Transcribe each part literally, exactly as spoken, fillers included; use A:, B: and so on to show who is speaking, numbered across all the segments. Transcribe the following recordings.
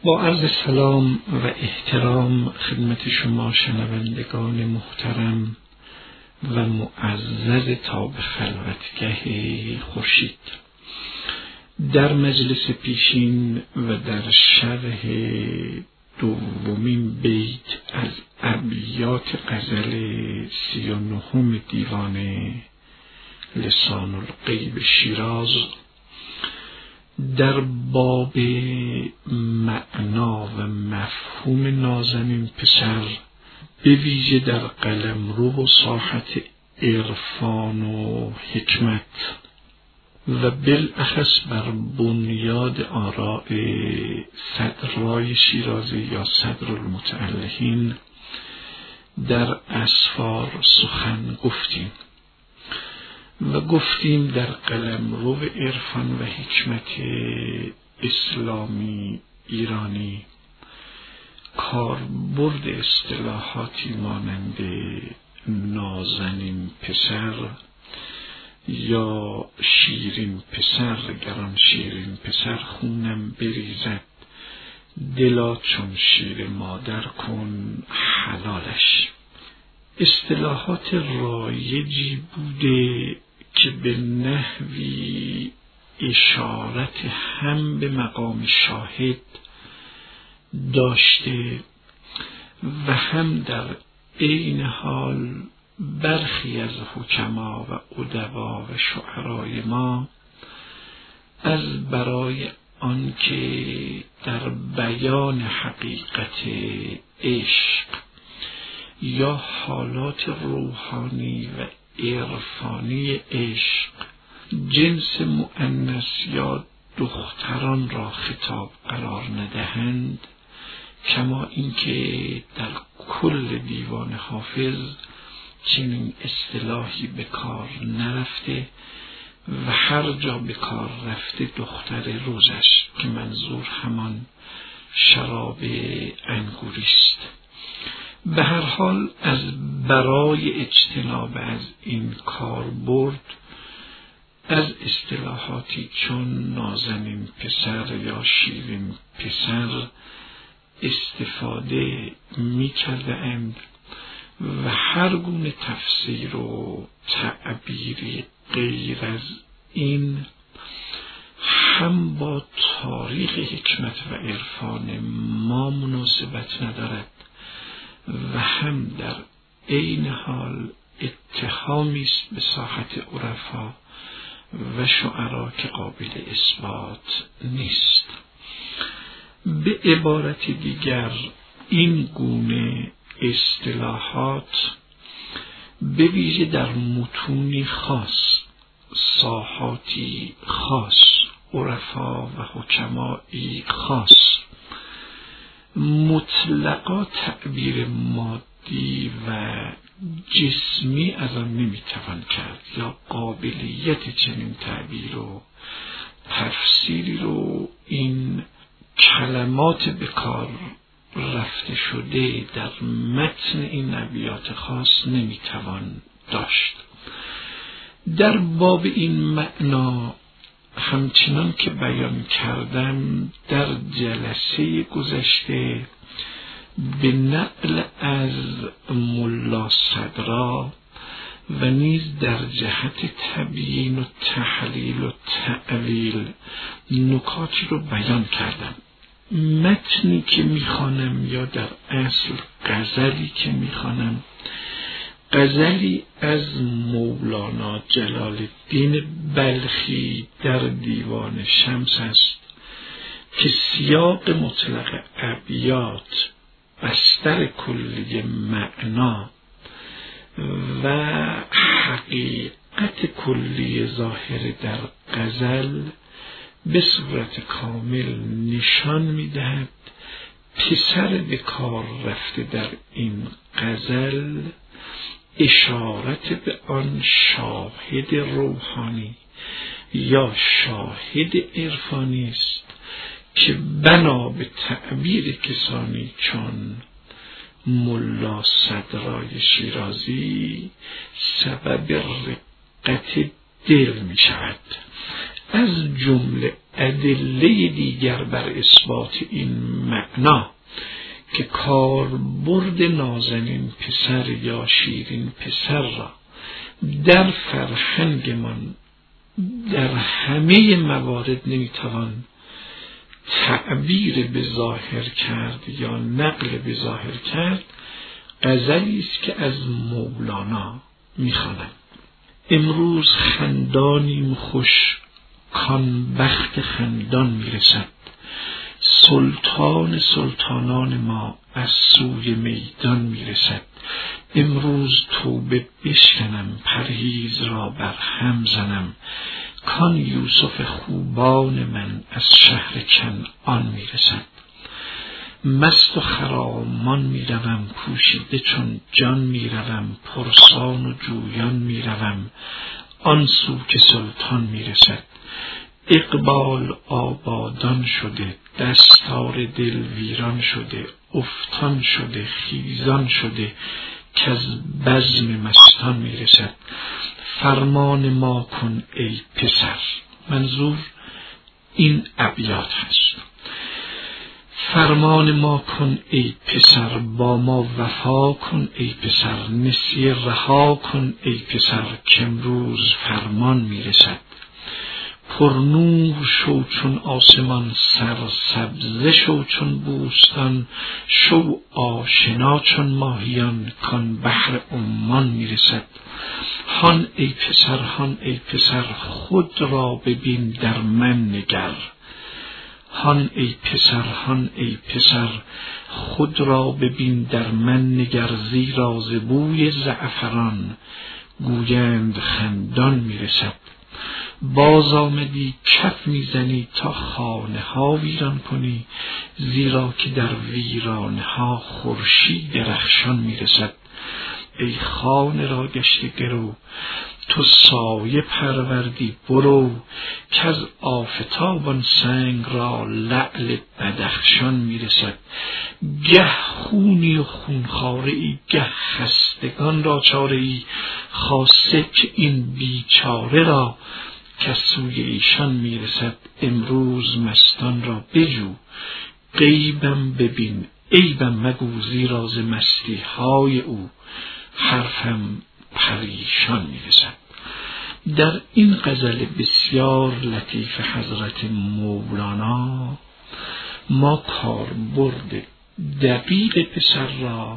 A: با عرض سلام و احترام خدمت شما شنوندگان محترم و معزز تاب خلوتگه خورشید، در مجلس پیشین و در شرح دومین بیت از ابیات غزل سی و نهم دیوان لسان الغیب شیراز در باب معنا و مفهوم نازنین پسر، به ویژه در قلمرو و ساحت عرفان و حکمت و بالاخص بر بنیاد آراء صدرای شیرازی یا صدر المتألهین در اسفار سخن گفتیم و گفتیم در قلمرو عرفان و حکمت اسلامی ایرانی کاربرد اصطلاحاتی مانند نازنین پسر یا شیرین پسر، گران شیرین پسر خونم بریزد، دلا چون شیر مادر کن حلالش، اصطلاحات رایجی بوده که به نحوی اشارت هم به مقام شاهد داشته و هم در عین حال برخی از حکما و ادبا و شعرای ما از برای آنکه در بیان حقیقت عشق یا حالات روحانی و عرفانی عشق جنس مؤنث یا دختران را خطاب قرار ندهند، کما اینکه در کل دیوان حافظ چنین اصطلاحی به کار نرفته و هر جا به کار رفته دختر روزش که منظور همان شراب انگوری است. به هر حال از برای اجتناب از این کاربرد از اصطلاحاتی چون نازنین پسر یا شیرین پسر استفاده می کرده اند و هر گونه تفسیر و تعبیری غیر از این هم با تاریخ حکمت و عرفان ما مناسبت ندارد و هم در عین حال اتهامی است به ساحت عرفا و شعرا که قابل اثبات نیست. به عبارت دیگر این گونه اصطلاحات به ویژه در متونی خاص، ساحاتی خاص، عرفا و حکمایی خاص مطلقا تعبیر مادی و جسمی از آن نمیتوان کرد یا قابلیت چنین تعبیر و تفسیری رو این کلمات به کار رفته شده در متن این ابیات خاص نمیتوان داشت. در باب این معنا همچنان که بیان کردم در جلسه گذشته به نقل از ملا صدرا و نیز در جهت تبیین و تحلیل و تعلیل نکاتی رو بیان کردم. متنی که میخوانم یا در اصل غزلی که میخوانم غزلی از مولانا جلال الدین بلخی در دیوان شمس است که سیاق مطلق ابیات بستر کلی معنا و حقیقت کلی ظاهر در غزل به صورت کامل نشان می‌دهد. پسر به کار رفته در این غزل اشارت به آن شاهد روحانی یا شاهد عرفانی است که بنا به تعبیر کسانی چون ملا صدرای شیرازی سبب رقت دل می شود. از جمله ادله دیگر بر اثبات این معنا که کاربرد نازنین پسر یا شیرین پسر را در فرهنگمان در همه موارد نمیتوان تعبیر به ظاهر کرد یا نقل به ظاهر کرد، غزلی است که از مولانا میخوانم. امروز خندانیم خوش کان بخت خندان میرسد، سلطان سلطانان ما از سوی میدان میرسد. امروز توبه بشکنم پرهیز را بر هم زنم، کان یوسف خوبان من از شهر کنعان میرسد. مست و خرامان میروم پوشیده چون جان میروم، پرسان و جویان میروم آن سو که سلطان میرسد. اقبال آبادان شده دستار دل ویران شده، افتان شده خیزان شده که از بزم مستان میرسد. فرمان ما کن ای پسر، منظور این ابیات هست. فرمان ما کن ای پسر، با ما وفا کن ای پسر، نسیه رها کن ای پسر که امروز فرمان میرسد. پرنور شو چون آسمان، سرسبزه شو چون بوستان، شو آشنا چون ماهیان کان بحر عمان میرسد. هان ای پسر هان ای پسر خود را ببین در من نگر، هان ای پسر هان ای پسر خود را ببین در من نگر، زیرا ز بوی زعفران گویند خندان میرسد. باز آمدی کف میزنی تا خانه ها ویران کنی، زیرا که در ویرانه ها خورشید رخشان میرسد. ای خانه را گشته گرو تو سایه پروردی برو، که از آفتابان سنگ را لعل بدخشان میرسد. گه خونی و خونخواره ای گه خستگان را چاره ای، خاصه که این بیچاره را که سوی ایشان میرسد. امروز مستان را بجو غیبم ببین عیبم مگو، زیرا ز مستی های او حرفم پریشان میرسد. در این غزل بسیار لطیف حضرت مولانا ما کاربرد دقیق پسر را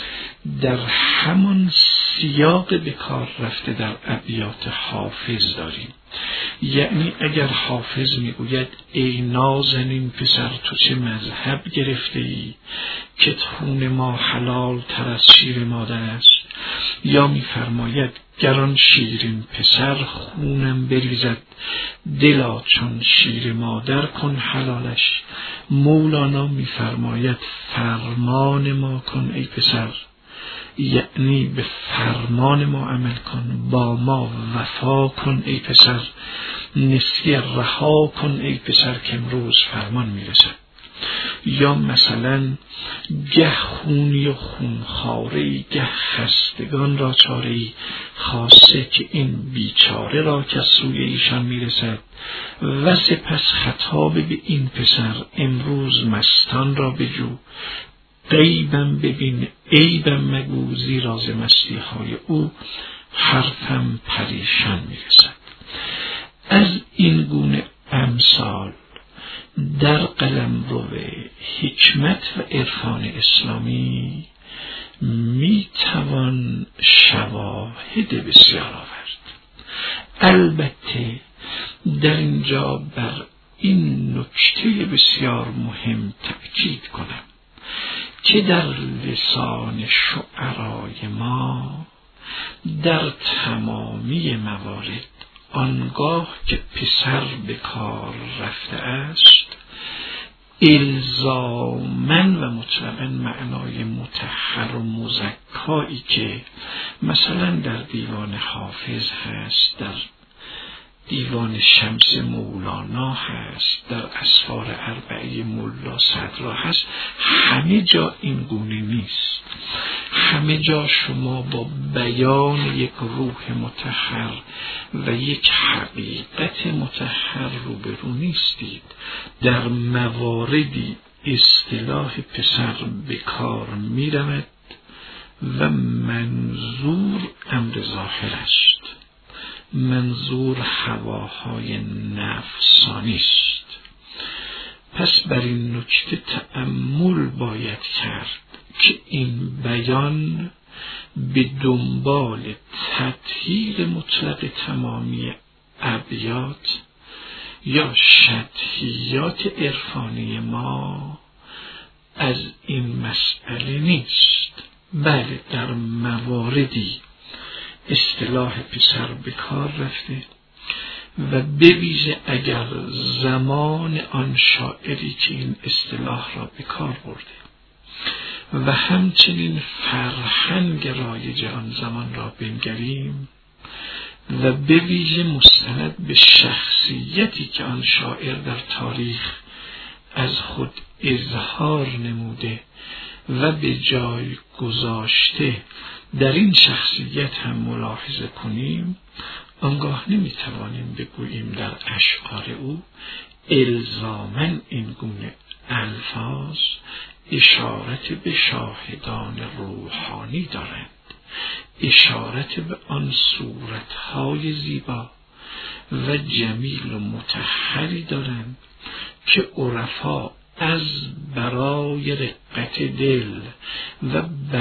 A: در همان سیاق به کار رفته در ابیات حافظ داریم. یعنی اگر حافظ میگوید ای نازنین پسر تو چه مذهب گرفته ای که خون ما حلال تر از شیر مادر است، یا میفرماید گران شیرین پسر خونم بریزد دلا چون شیر مادر کن حلالش، مولانا میفرماید فرمان ما کن ای پسر، یعنی به فرمان ما عمل کن، با ما وفا کن ای پسر، نسیه رها کن ای پسر که امروز فرمان میرسد. یا مثلا گه خونی و خونخواری گه خستگان را چاری، خاصه که این بیچاره را که سوی ایشان میرسد. و سپس خطاب به این پسر امروز مستان را بجو غیبم ببین عیبم مگو، زیرا ز مستی های او حرفم پریشان میرسد. از این گونه امثال در قلمرو حکمت و عرفان اسلامی می توان شواهد بسیار آورد. البته در اینجا بر این نکته بسیار مهم تأکید کنم که در لسان شعرای ما در تمامی موارد آنگاه که پسر به کار رفته است الزامن و مطلقاً معنای مطهر و مزکایی که مثلا در دیوان حافظ هست، در دیوان شمس مولانا هست، در اسفار اربعه ملا صدرا هست. همه جا این گونه نیست. همه جا شما با بیان یک روح مطهر و یک حقیقت مطهر روبرو نیستید. در مواردی اصطلاح پسر به کار می رود و منظور امر ظاهر است، منظور هواهای نفسانی است. پس بر این نکته تأمل باید کرد که این بیان به دنبال تطهیر مطلق تمامی ابیات یا شطحیات عرفانی ما از این مسئله نیست. بله، در مواردی اصطلاح پسر به کار رفته و به ویژه اگر زمان آن شاعری که این اصطلاح را به کار برده و همچنین فرهنگ رایج آن زمان را بنگریم و به ویژه مستند به شخصیتی که آن شاعر در تاریخ از خود اظهار نموده و به جای گذاشته در این شخصیت هم ملاحظه کنیم، آنگاه نمیتوانیم بگوییم در اشعار او الزاماً این گونه الفاظ اشارت به شاهدان روحانی دارند، اشارت به آن صورتهای زیبا و جمیل و مطهری دارند که عرفا از برای رقت دل و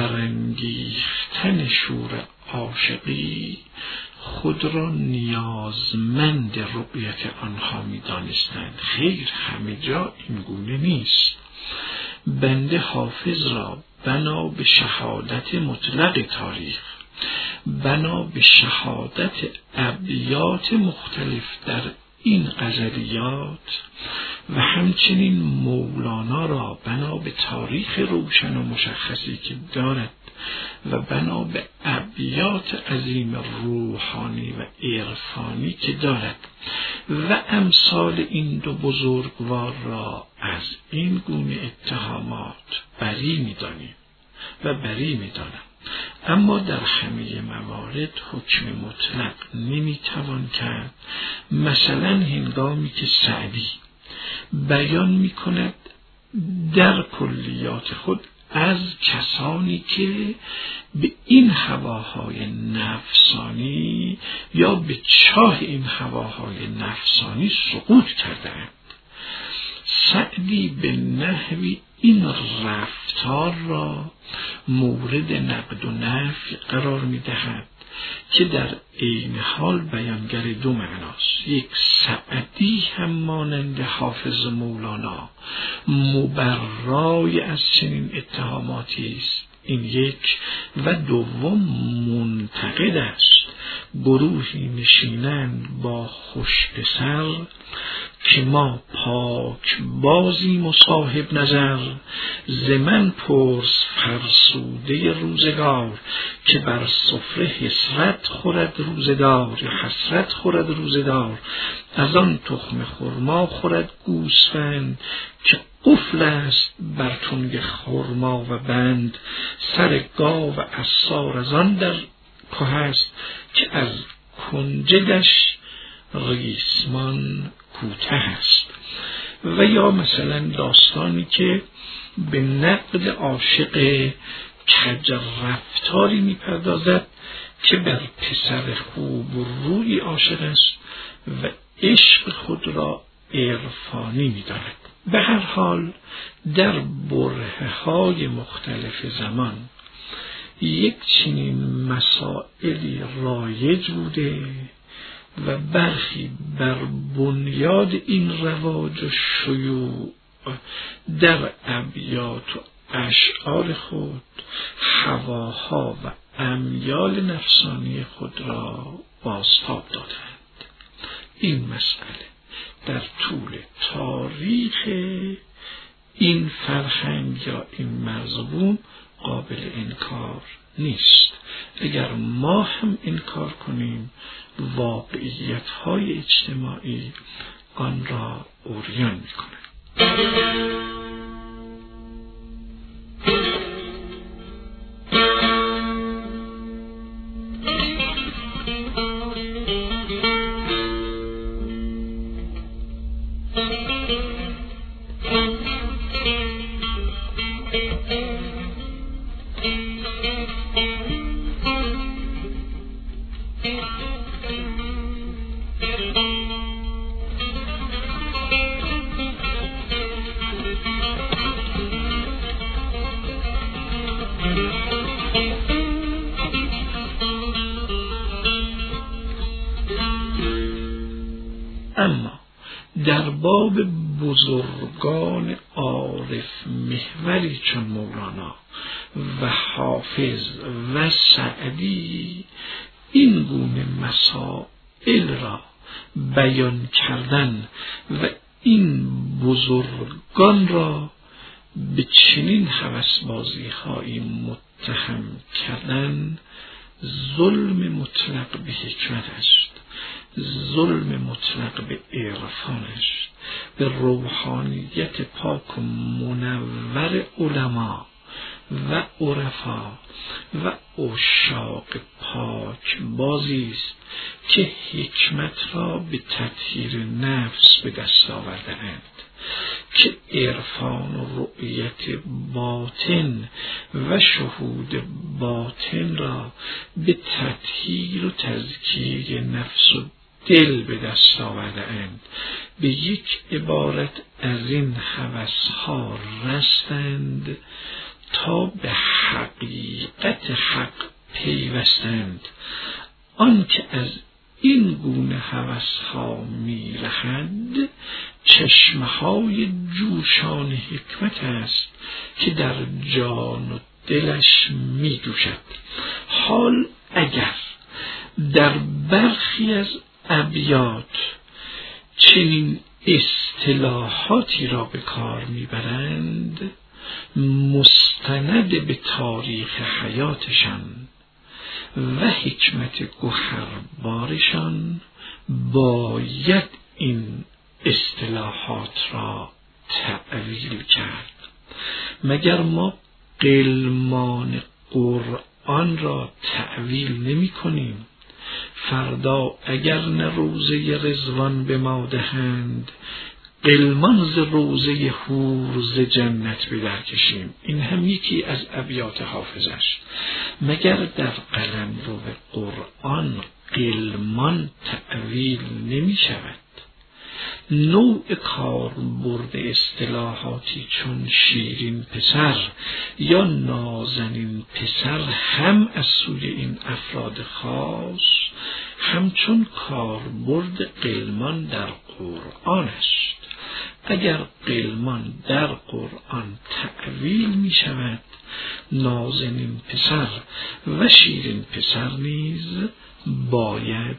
A: برانگیختن شور عاشقی خود را نیازمند رؤیت آنها می دانستند. خیر، همه جا این گونه نیست. بنده حافظ را بنا به شهادت مطلق تاریخ، بنا به شهادت ابیات مختلف در این غزلیات و همچنین مولانا را بنا به تاریخ روشن و مشخصی که دارد و بنا به ابیات عظیم روحانی و عرفانی که دارد و امثال این دو بزرگوار را از این گونه اتهامات بری می‌دانیم و بری می‌دانم. اما در همه موارد حکم مطلق نمیتوان کرد. مثلا هنگامی که سعدی بیان میکند در کلیات خود از کسانی که به این هواهای نفسانی یا به چاه این هواهای نفسانی سقوط کردند، سعدی به نحوی این رفتار را مورد نقد و نفی قرار می دهد که در عین حال بیانگر دو معناست. یک، سعدی هم مانند حافظ مولانا مبرای از چنین اتهاماتی است، این یک، و دوم منتقد است. گروهی نشینند با خوش پسر که ما پاک بازیم و صاحب نظر، ز من پرس فرسوده روزگار که بر سفره حسرت خورد روزگار یا حسرت خورد روزگار، از آن تخم خرما خورد گوسفند که قفل است بر تنگ خرما و بند، سر گاو و عصار از آن در که هست که از کنجدش ریسمان کوته است. و یا مثلا داستانی که به نقد عاشق کج رفتاری میپردازد که بر پسر خوب و روی عاشق است و عشق خود را عرفانی می‌داند. به هر حال در برهه‌های مختلف زمان یک چنین مسائلی رایج بوده و برخی بر بنیاد این رواج و شیوع در ابیات و اشعار خود هواها و امیال نفسانی خود را بازتاب دادند. این مسئله در طول تاریخ این فرهنگ یا این مرزبون قابل انکار نیست. اگر ما هم انکار کنیم واقعیت‌های اجتماعی آن را عریان می‌کند. اما در باب بزرگان عارف محوری چون مولانا و حافظ و سعدی این گونه مسائل را بیان کردن و این بزرگان را به چنین هوسبازی هایی متهم کردن ظلم مطلق به حکمت است، ظلم مطلق به عرفانش، به روحانیت پاک و منور علما و عرفا و عشاق پاک بازی است که حکمت را به تطهیر نفس به دست آورده اند، که عرفان و رؤیت باطن و شهود باطن را به تطهیر و تزکیه نفس و دل به دست آورده اند. به یک عبارت از این هوس‌ها رستند تا به حقیقت حق پیوستند. آن که از این گونه هوس‌ها می‌رهد چشمه‌های جوشان حکمت است که در جان و دلش می‌جوشد. حال اگر در برخی از ابیات چنین اصطلاحاتی را به کار می‌برند مستند به تاریخ حیاتشان و حکمت گوهربارشان، باید این اصطلاحات را تعویل کرد. مگر ما غلمان قرآن را تعویل نمی کنیم؟ فردا اگر نه روزه رضوان به ما دهند غلمان ز روزه حور ز جنت به در کشیم. این هم یکی از ابیات حافظ است. مگر در قلمرو قرآن غلمان تعویل نمی شود؟ نوع کاربرد اصطلاحاتی چون شیرین پسر یا نازنین پسر هم از سوی این افراد خاص همچون کاربرد غلمان در قرآن است. اگر غلمان در قرآن تعویل می شود، نازنین پسر و شیرین پسر نیز باید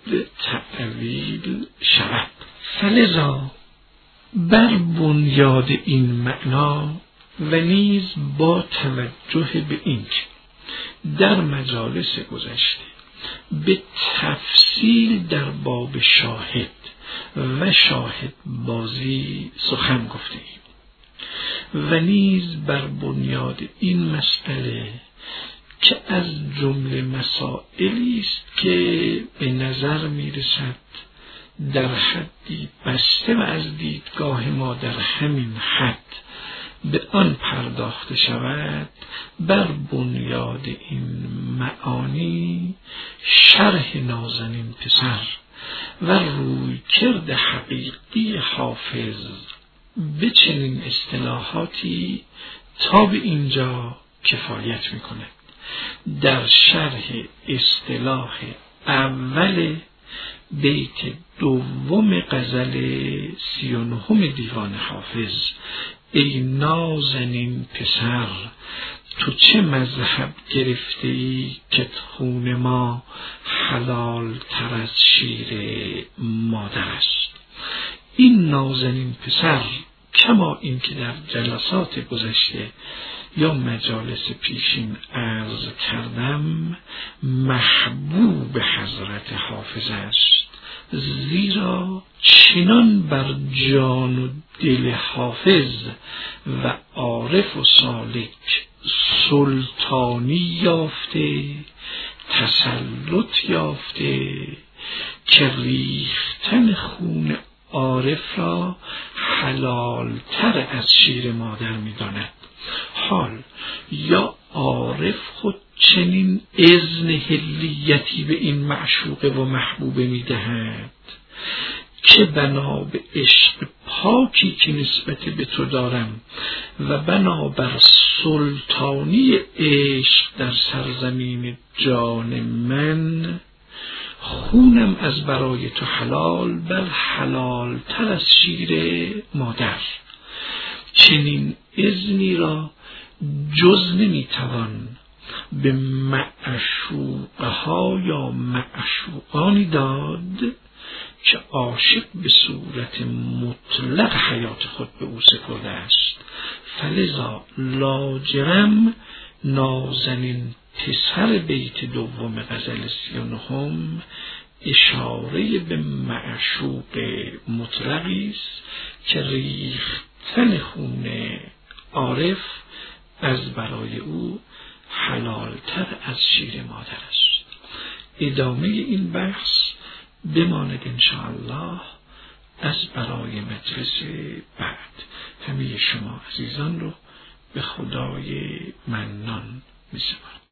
A: تعویل شود. فلذا بر بنیاد این معنا و نیز با توجه به اینکه در مجالس گذشته به تفصیل در باب شاهد و شاهد بازی سخن گفته ایم و نیز بر بنیاد این مسئله که از جمله مسائلی است که به نظر می رسد در حدی بسته و از دیدگاه ما در همین حد به آن پرداخته شود، بر بنیاد این معانی شرح نازنین پسر و رویکرد حقیقی حافظ به چنین اصطلاحاتی تا به اینجا کفایت می‌کند. در شرح اصطلاح اول بیت دوم غزل سی و نهم دیوان حافظ، ای نازنین پسر تو چه مذهب گرفته ای که خون ما حلال تر از شیر مادر است. این نازنین پسر کما این که در جلسات گذشته یا مجالس پیشین عرض کردم محبوب حضرت حافظ است، زیرا چنان بر جان و دل حافظ و عارف و سالک سلطانی یافته، تسلط یافته که ریختن خون عارف را حلالتر از شیر مادر می‌داند. حال یا عارف خود چنین اذن حلیتی به این معشوقه و محبوبه می‌دهد که بنا به عشق پاکی که نسبت به تو دارم و بنا بر سلطانی عشق در سرزمین جان من، خونم از برای تو حلال بل حلال تر از شیر مادر. چنین اذنی را جز نمیتوان به معشوقها یا معشوقانی داد که عاشق به صورت مطلق حیات خود به او سپرده است. فلذا لاجرم نازنین پسر بیت دوم غزل سی و نهم اشاره به معشوق مطلقی است که ریختن خون عارف از برای او حلالتر از شیر مادر است. ادامه این بحث بماند انشاءالله از برای مجلس بعد. همه شما عزیزان رو به خدای منان می‌سپارم.